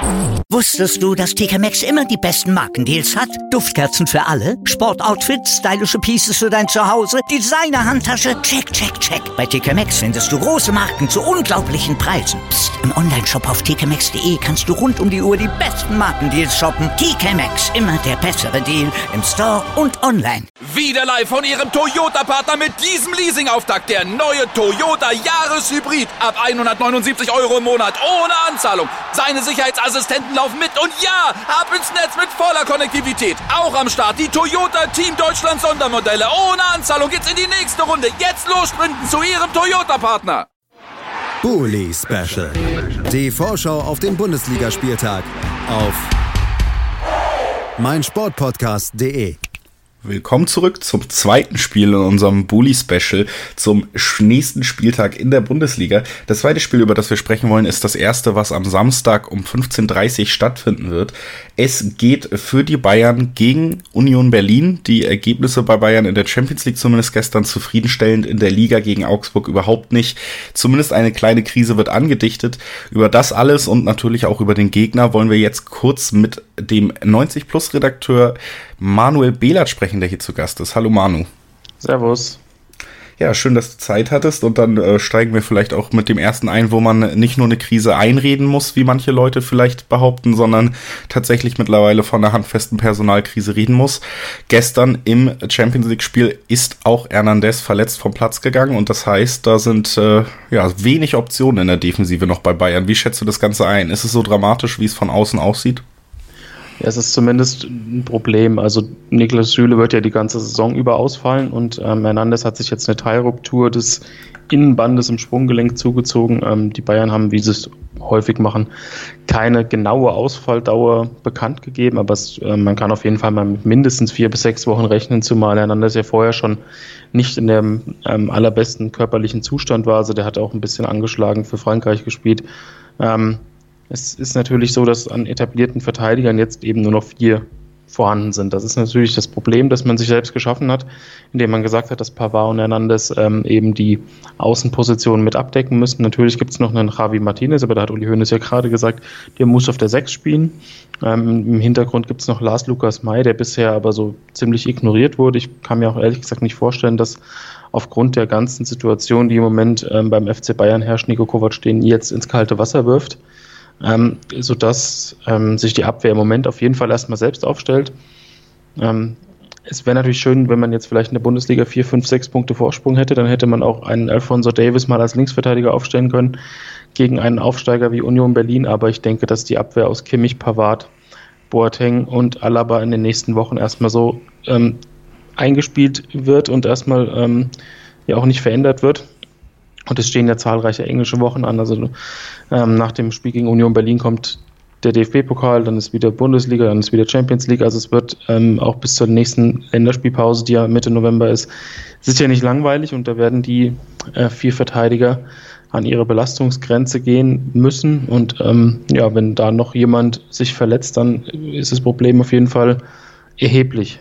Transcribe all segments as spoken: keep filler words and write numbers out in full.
Wusstest du, dass T K Maxx immer die besten Markendeals hat? Duftkerzen für alle, Sportoutfits, stylische Pieces für dein Zuhause, Designer-Handtasche, check, check, check. Bei T K Maxx findest du große Marken zu unglaublichen Preisen. Psst. Im Onlineshop auf t k maxx punkt d e kannst du rund um die Uhr die besten Markendeals shoppen. T K Maxx, immer der bessere Deal im Store und online. Wieder live von Ihrem Toyota-Partner mit diesem Leasing-Auftakt. Der neue Toyota Jahreshybrid. Ab hundertneunundsiebzig Euro im Monat. Ohne Anzahlung. Seine Sicherheitsassistenten laufen mit. Und ja, ab ins Netz mit voller Konnektivität. Auch am Start die Toyota Team Deutschland Sondermodelle. Ohne Anzahlung geht's in die nächste Runde. Jetzt los sprinten zu Ihrem Toyota-Partner. Bully Special. Die Vorschau auf den Bundesligaspieltag auf meinsportpodcast punkt de. Willkommen zurück zum zweiten Spiel in unserem Bully-Special zum nächsten Spieltag in der Bundesliga. Das zweite Spiel, über das wir sprechen wollen, ist das erste, was am Samstag um fünfzehn Uhr dreißig stattfinden wird. Es geht für die Bayern gegen Union Berlin. Die Ergebnisse bei Bayern in der Champions League zumindest gestern zufriedenstellend, in der Liga gegen Augsburg überhaupt nicht. Zumindest eine kleine Krise wird angedichtet. Über das alles und natürlich auch über den Gegner wollen wir jetzt kurz mit dem neunzig Plus Redakteur Manuel Behlert sprechen, der hier zu Gast ist. Hallo Manu. Servus. Ja, schön, dass du Zeit hattest und dann äh, steigen wir vielleicht auch mit dem ersten ein, wo man nicht nur eine Krise einreden muss, wie manche Leute vielleicht behaupten, sondern tatsächlich mittlerweile von einer handfesten Personalkrise reden muss. Gestern im Champions League Spiel ist auch Hernandez verletzt vom Platz gegangen und das heißt, da sind äh, ja wenig Optionen in der Defensive noch bei Bayern. Wie schätzt du das Ganze ein? Ist es so dramatisch, wie es von außen aussieht? Ja, es ist zumindest ein Problem. Also Niklas Süle wird ja die ganze Saison über ausfallen und ähm, Hernandez hat sich jetzt eine Teilruptur des Innenbandes im Sprunggelenk zugezogen. Ähm, die Bayern haben, wie sie es häufig machen, keine genaue Ausfalldauer bekannt gegeben, aber es, äh, man kann auf jeden Fall mal mit mindestens vier bis sechs Wochen rechnen, zumal Hernandez ja vorher schon nicht in dem ähm, allerbesten körperlichen Zustand war. Also der hat auch ein bisschen angeschlagen für Frankreich gespielt. Ähm, Es ist natürlich so, dass an etablierten Verteidigern jetzt eben nur noch vier vorhanden sind. Das ist natürlich das Problem, das man sich selbst geschaffen hat, indem man gesagt hat, dass Pavard und Hernandez ähm, eben die Außenpositionen mit abdecken müssen. Natürlich gibt es noch einen Javi Martinez, aber da hat Uli Hoeneß ja gerade gesagt, der muss auf der sechs spielen. Ähm, Im Hintergrund gibt es noch Lars Lukas May, der bisher aber so ziemlich ignoriert wurde. Ich kann mir auch ehrlich gesagt nicht vorstellen, dass aufgrund der ganzen Situation, die im Moment ähm, beim F C Bayern herrscht, Niko Kovac den jetzt ins kalte Wasser wirft. Ähm, sodass ähm, sich die Abwehr im Moment auf jeden Fall erstmal selbst aufstellt. Ähm, es wäre natürlich schön, wenn man jetzt vielleicht in der Bundesliga vier, fünf, sechs Punkte Vorsprung hätte, dann hätte man auch einen Alphonso Davies mal als Linksverteidiger aufstellen können gegen einen Aufsteiger wie Union Berlin, aber ich denke, dass die Abwehr aus Kimmich, Pavard, Boateng und Alaba in den nächsten Wochen erstmal so ähm, eingespielt wird und erstmal ähm, ja auch nicht verändert wird. Und es stehen ja zahlreiche englische Wochen an. Also ähm, nach dem Spiel gegen Union Berlin kommt der D F B-Pokal, dann ist wieder Bundesliga, dann ist wieder Champions League. Also es wird ähm, auch bis zur nächsten Länderspielpause, die ja Mitte November ist, sicher nicht langweilig. Und da werden die äh, vier Verteidiger an ihre Belastungsgrenze gehen müssen. Und ähm, ja, wenn da noch jemand sich verletzt, dann ist das Problem auf jeden Fall erheblich.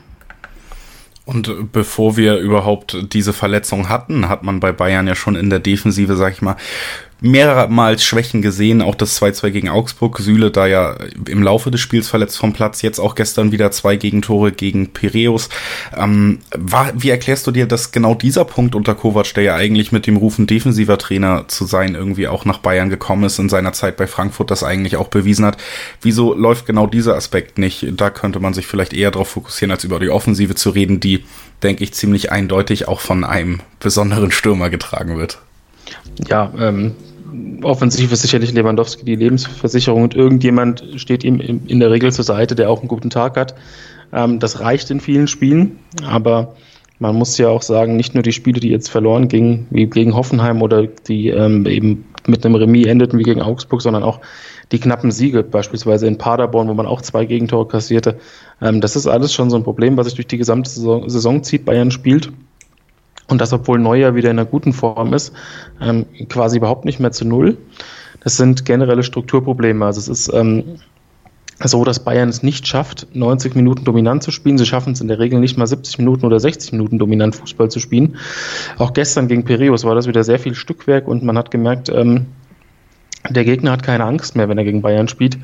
Und bevor wir überhaupt diese Verletzung hatten, hat man bei Bayern ja schon in der Defensive, sag ich mal, mehrmals Schwächen gesehen. Auch das zwei zwei gegen Augsburg. Süle da ja im Laufe des Spiels verletzt vom Platz. Jetzt auch gestern wieder zwei Gegentore gegen Piräus. Ähm, war, wie erklärst du dir, dass genau dieser Punkt unter Kovac, der ja eigentlich mit dem Ruf, ein defensiver Trainer zu sein, irgendwie auch nach Bayern gekommen ist, in seiner Zeit bei Frankfurt das eigentlich auch bewiesen hat? Wieso läuft genau dieser Aspekt nicht? Da könnte man sich vielleicht eher darauf fokussieren, als über die Offensive zu reden, die, denke ich, ziemlich eindeutig auch von einem besonderen Stürmer getragen wird. Ja, ähm, offensiv ist sicherlich Lewandowski die Lebensversicherung und irgendjemand steht ihm in der Regel zur Seite, der auch einen guten Tag hat. Ähm, das reicht in vielen Spielen, aber man muss ja auch sagen, nicht nur die Spiele, die jetzt verloren gingen, wie gegen Hoffenheim oder die ähm, eben mit einem Remis endeten wie gegen Augsburg, sondern auch die knappen Siege, beispielsweise in Paderborn, wo man auch zwei Gegentore kassierte. Ähm, das ist alles schon so ein Problem, was sich durch die gesamte Saison, Saison zieht. Bayern spielt. Und das, obwohl Neuer wieder in einer guten Form ist, ähm, quasi überhaupt nicht mehr zu Null. Das sind generelle Strukturprobleme. Also es ist ähm, so, dass Bayern es nicht schafft, neunzig Minuten dominant zu spielen. Sie schaffen es in der Regel nicht mal siebzig Minuten oder sechzig Minuten dominant Fußball zu spielen. Auch gestern gegen Piräus war das wieder sehr viel Stückwerk und man hat gemerkt, ähm, der Gegner hat keine Angst mehr, wenn er gegen Bayern spielt.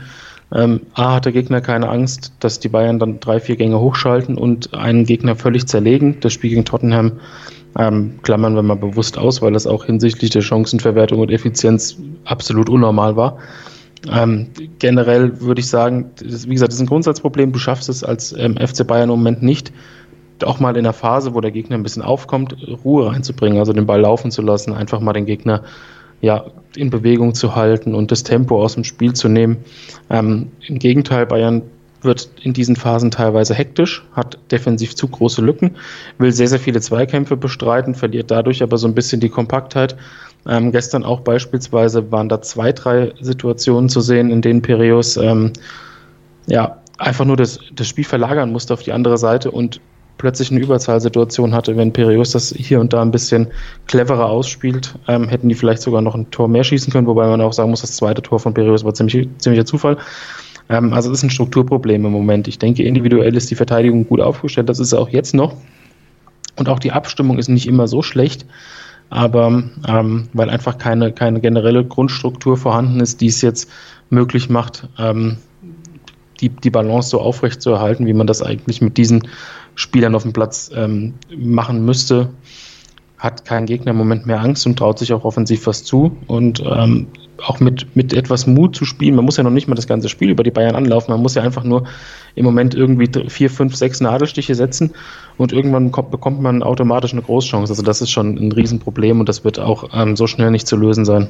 Ähm, A, hat der Gegner keine Angst, dass die Bayern dann drei, vier Gänge hochschalten und einen Gegner völlig zerlegen. Das Spiel gegen Tottenham ähm, klammern wir mal bewusst aus, weil das auch hinsichtlich der Chancenverwertung und Effizienz absolut unnormal war. Ähm, generell würde ich sagen, das, wie gesagt, das ist ein Grundsatzproblem. Du schaffst es als ähm, F C Bayern im Moment nicht, auch mal in der Phase, wo der Gegner ein bisschen aufkommt, Ruhe reinzubringen, also den Ball laufen zu lassen, einfach mal den Gegner ja, in Bewegung zu halten und das Tempo aus dem Spiel zu nehmen. Ähm, im Gegenteil, Bayern wird in diesen Phasen teilweise hektisch, hat defensiv zu große Lücken, will sehr, sehr viele Zweikämpfe bestreiten, verliert dadurch aber so ein bisschen die Kompaktheit. Ähm, gestern auch beispielsweise waren da zwei, drei Situationen zu sehen, in denen Piraeus ähm, ja, einfach nur das, das Spiel verlagern musste auf die andere Seite und plötzlich eine Überzahlsituation hatte. Wenn Piraeus das hier und da ein bisschen cleverer ausspielt, ähm, hätten die vielleicht sogar noch ein Tor mehr schießen können, wobei man auch sagen muss, das zweite Tor von Piraeus war ziemlich, ziemlicher Zufall. Ähm, also das ist ein Strukturproblem im Moment. Ich denke, individuell ist die Verteidigung gut aufgestellt, das ist auch jetzt noch. Und auch die Abstimmung ist nicht immer so schlecht, aber ähm, weil einfach keine, keine generelle Grundstruktur vorhanden ist, die es jetzt möglich macht, ähm, die, die Balance so aufrecht zu erhalten, wie man das eigentlich mit diesen Spielern auf dem Platz ähm, machen müsste, hat kein Gegner im Moment mehr Angst und traut sich auch offensiv was zu und ähm, auch mit, mit etwas Mut zu spielen. Man muss ja noch nicht mal das ganze Spiel über die Bayern anlaufen, man muss ja einfach nur im Moment irgendwie vier, fünf, sechs Nadelstiche setzen und irgendwann kommt, bekommt man automatisch eine Großchance. Also das ist schon ein Riesenproblem und das wird auch ähm, so schnell nicht zu lösen sein.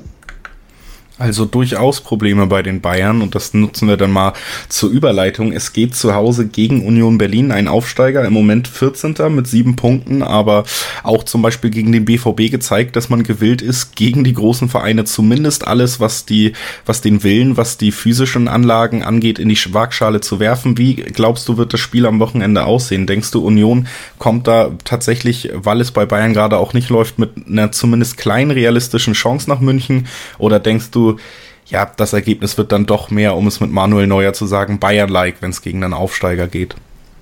Also durchaus Probleme bei den Bayern und das nutzen wir dann mal zur Überleitung. Es geht zu Hause gegen Union Berlin, ein Aufsteiger, im Moment vierzehnter mit sieben Punkten, aber auch zum Beispiel gegen den B V B gezeigt, dass man gewillt ist, gegen die großen Vereine zumindest alles, was die, was den Willen, was die physischen Anlagen angeht, in die Waagschale zu werfen. Wie glaubst du, wird das Spiel am Wochenende aussehen? Denkst du, Union kommt da tatsächlich, weil es bei Bayern gerade auch nicht läuft, mit einer zumindest kleinen realistischen Chance nach München? Oder denkst du, ja, das Ergebnis wird dann doch mehr, um es mit Manuel Neuer zu sagen, Bayern-like, wenn es gegen einen Aufsteiger geht?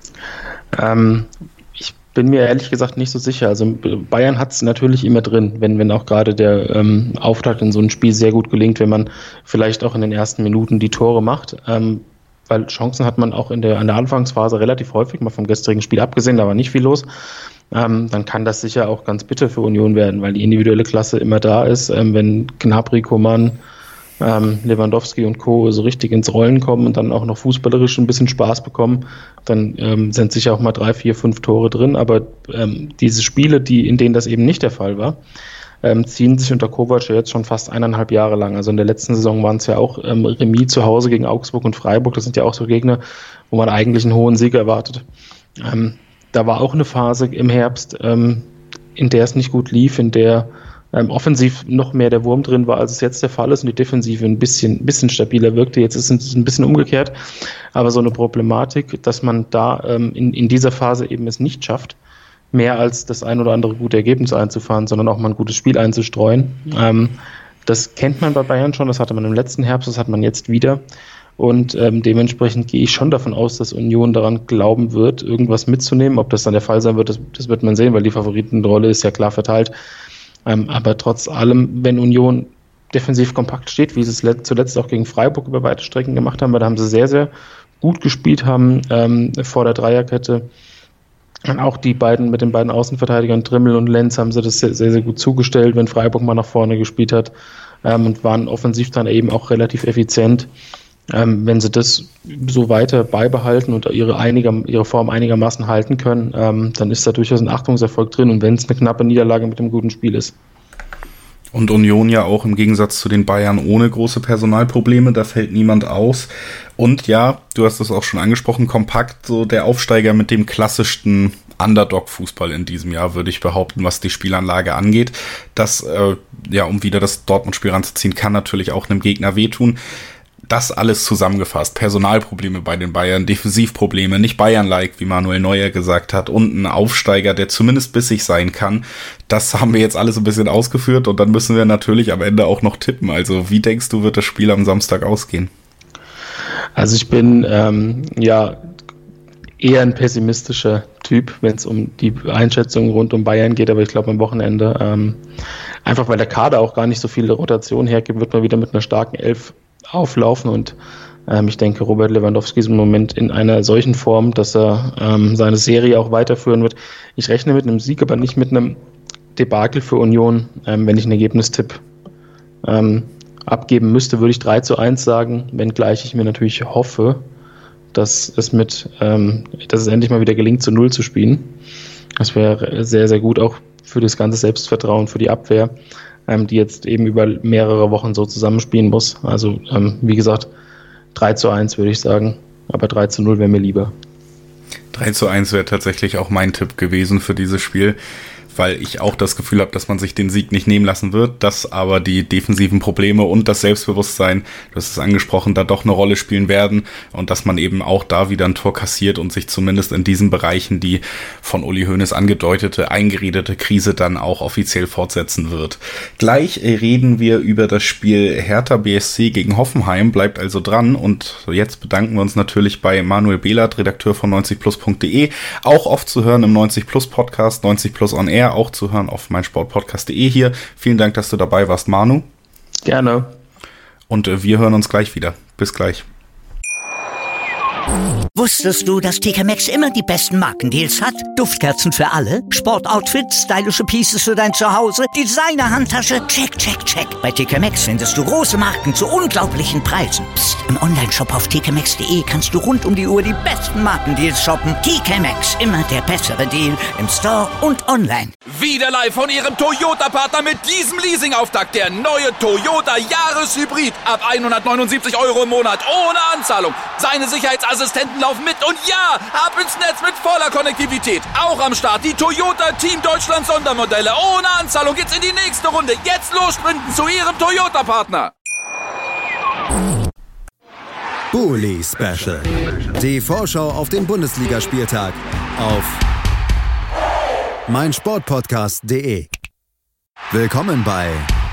Ähm, ich bin mir ehrlich gesagt nicht so sicher. Also Bayern hat es natürlich immer drin, wenn, wenn auch gerade der ähm, Auftakt in so ein Spiel sehr gut gelingt, wenn man vielleicht auch in den ersten Minuten die Tore macht. Ähm, weil Chancen hat man auch in der, in der Anfangsphase relativ häufig, mal vom gestrigen Spiel abgesehen, da war nicht viel los. Ähm, dann kann das sicher auch ganz bitter für Union werden, weil die individuelle Klasse immer da ist. Ähm, wenn Gnabry, Coman, ähm, Lewandowski und Co. so richtig ins Rollen kommen und dann auch noch fußballerisch ein bisschen Spaß bekommen, dann ähm, sind sicher auch mal drei, vier, fünf Tore drin. Aber ähm, diese Spiele, die, in denen das eben nicht der Fall war, ähm, ziehen sich unter Kovac ja jetzt schon fast eineinhalb Jahre lang. Also in der letzten Saison waren es ja auch ähm, Remis zu Hause gegen Augsburg und Freiburg. Das sind ja auch so Gegner, wo man eigentlich einen hohen Sieg erwartet. Ähm, Da war auch eine Phase im Herbst, ähm, in der es nicht gut lief, in der ähm, offensiv noch mehr der Wurm drin war, als es jetzt der Fall ist und die Defensive ein bisschen, bisschen stabiler wirkte. Jetzt ist es ein bisschen umgekehrt, aber so eine Problematik, dass man da ähm, in, in dieser Phase eben es nicht schafft, mehr als das ein oder andere gute Ergebnis einzufahren, sondern auch mal ein gutes Spiel einzustreuen. Ähm, das kennt man bei Bayern schon, das hatte man im letzten Herbst, das hat man jetzt wieder. Und ähm, dementsprechend gehe ich schon davon aus, dass Union daran glauben wird, irgendwas mitzunehmen. Ob das dann der Fall sein wird, das, das wird man sehen, weil die Favoritenrolle ist ja klar verteilt. Ähm, aber trotz allem, wenn Union defensiv kompakt steht, wie sie es let- zuletzt auch gegen Freiburg über weite Strecken gemacht haben, weil da haben sie sehr, sehr gut gespielt, haben ähm, vor der Dreierkette und auch die beiden mit den beiden Außenverteidigern Trimmel und Lenz haben sie das sehr, sehr, sehr gut zugestellt, wenn Freiburg mal nach vorne gespielt hat ähm, und waren offensiv dann eben auch relativ effizient. Ähm, wenn sie das so weiter beibehalten und ihre, einiger, ihre Form einigermaßen halten können, ähm, dann ist da durchaus ein Achtungserfolg drin und wenn es eine knappe Niederlage mit einem guten Spiel ist. Und Union ja auch im Gegensatz zu den Bayern ohne große Personalprobleme, da fällt niemand aus. Und ja, du hast es auch schon angesprochen, kompakt, so der Aufsteiger mit dem klassischsten Underdog-Fußball in diesem Jahr, würde ich behaupten, was die Spielanlage angeht. Das, äh, ja, um wieder das Dortmund-Spiel ranzuziehen, kann natürlich auch einem Gegner wehtun. Das alles zusammengefasst, Personalprobleme bei den Bayern, Defensivprobleme, nicht Bayern-like, wie Manuel Neuer gesagt hat, und ein Aufsteiger, der zumindest bissig sein kann. Das haben wir jetzt alles ein bisschen ausgeführt und dann müssen wir natürlich am Ende auch noch tippen. Also wie denkst du, wird das Spiel am Samstag ausgehen? Also ich bin ähm, ja eher ein pessimistischer Typ, wenn es um die Einschätzung rund um Bayern geht, aber ich glaube am Wochenende, ähm, einfach weil der Kader auch gar nicht so viele Rotation hergibt, wird man wieder mit einer starken Elf auflaufen und Ähm, ich denke, Robert Lewandowski ist im Moment in einer solchen Form, dass er ähm, seine Serie auch weiterführen wird. Ich rechne mit einem Sieg, aber nicht mit einem Debakel für Union. Ähm, wenn ich einen Ergebnistipp ähm, abgeben müsste, würde ich drei zu eins sagen, wenngleich ich mir natürlich hoffe, dass es mit, ähm, dass es endlich mal wieder gelingt, zu Null zu spielen. Das wäre sehr, sehr gut, auch für das ganze Selbstvertrauen, für die Abwehr, ähm, die jetzt eben über mehrere Wochen so zusammenspielen muss. Also, ähm, wie gesagt, drei zu eins würde ich sagen, aber drei zu null wäre mir lieber. drei zu eins wäre tatsächlich auch mein Tipp gewesen für dieses Spiel, weil ich auch das Gefühl habe, dass man sich den Sieg nicht nehmen lassen wird, dass aber die defensiven Probleme und das Selbstbewusstsein, du hast es angesprochen, da doch eine Rolle spielen werden und dass man eben auch da wieder ein Tor kassiert und sich zumindest in diesen Bereichen die von Uli Hoeneß angedeutete, eingeredete Krise dann auch offiziell fortsetzen wird. Gleich reden wir über das Spiel Hertha B S C gegen Hoffenheim, bleibt also dran und jetzt bedanken wir uns natürlich bei Manuel Behlert, Redakteur von neunzig plus punkt de, auch oft zu hören im neunzig plus Podcast, neunzig plus on Air, auch zu hören auf meinsportpodcast punkt de hier. Vielen Dank, dass du dabei warst, Manu. Gerne. Und äh, wir hören uns gleich wieder. Bis gleich. Wusstest du, dass T K Maxx immer die besten Markendeals hat? Duftkerzen für alle, Sportoutfits, stylische Pieces für dein Zuhause, Designer-Handtasche, check, check, check. Bei T K Maxx findest du große Marken zu unglaublichen Preisen. Psst. Im Onlineshop auf t k maxx punkt de kannst du rund um die Uhr die besten Markendeals shoppen. T K Maxx, immer der bessere Deal im Store und online. Wieder live von ihrem Toyota-Partner mit diesem Leasing-Auftakt. Der neue Toyota Jahreshybrid. Ab hundertneunundsiebzig Euro im Monat ohne Anzahlung. Seine Sicherheitsassistenten laufen mit und ja, ab ins Netz mit voller Konnektivität. Auch am Start die Toyota Team Deutschland Sondermodelle. Ohne Anzahlung geht's in die nächste Runde. Jetzt los sprinten zu ihrem Toyota-Partner. Bully Special. Die Vorschau auf den Bundesligaspieltag auf meinsportpodcast punkt de. Willkommen bei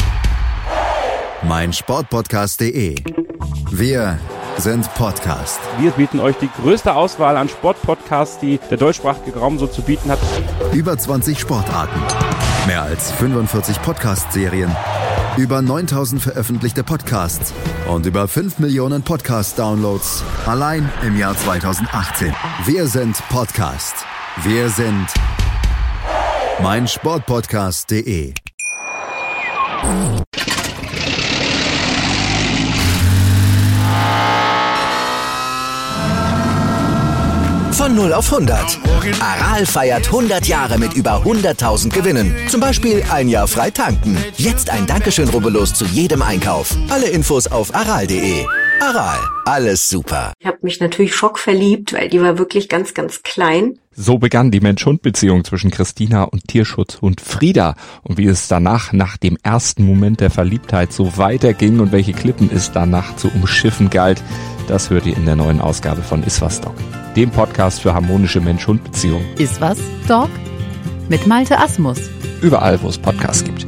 meinsportpodcast punkt de. Wir sind Podcast. Wir bieten euch die größte Auswahl an Sportpodcasts, die der deutschsprachige Raum so zu bieten hat. Über zwanzig Sportarten, mehr als fünfundvierzig Podcast-Serien, über neuntausend veröffentlichte Podcasts und über fünf Millionen Podcast-Downloads allein im Jahr zweitausendachtzehn. Wir sind Podcast. Wir sind meinsportpodcast punkt de. Von null auf hundert. Aral feiert hundert Jahre mit über hunderttausend Gewinnen. Zum Beispiel ein Jahr frei tanken. Jetzt ein Dankeschön, rubbellos zu jedem Einkauf. Alle Infos auf aral punkt de. Aral, alles super. Ich habe mich natürlich schockverliebt, weil die war wirklich ganz, ganz klein. So begann die Mensch-Hund-Beziehung zwischen Christina und Tierschutzhund Frieda. Und wie es danach, nach dem ersten Moment der Verliebtheit, so weiterging und welche Klippen es danach zu umschiffen galt, das hört ihr in der neuen Ausgabe von Iswas Dog, dem Podcast für harmonische Mensch-Hund-Beziehungen. Iswas Dog mit Malte Asmus. Überall, wo es Podcasts gibt.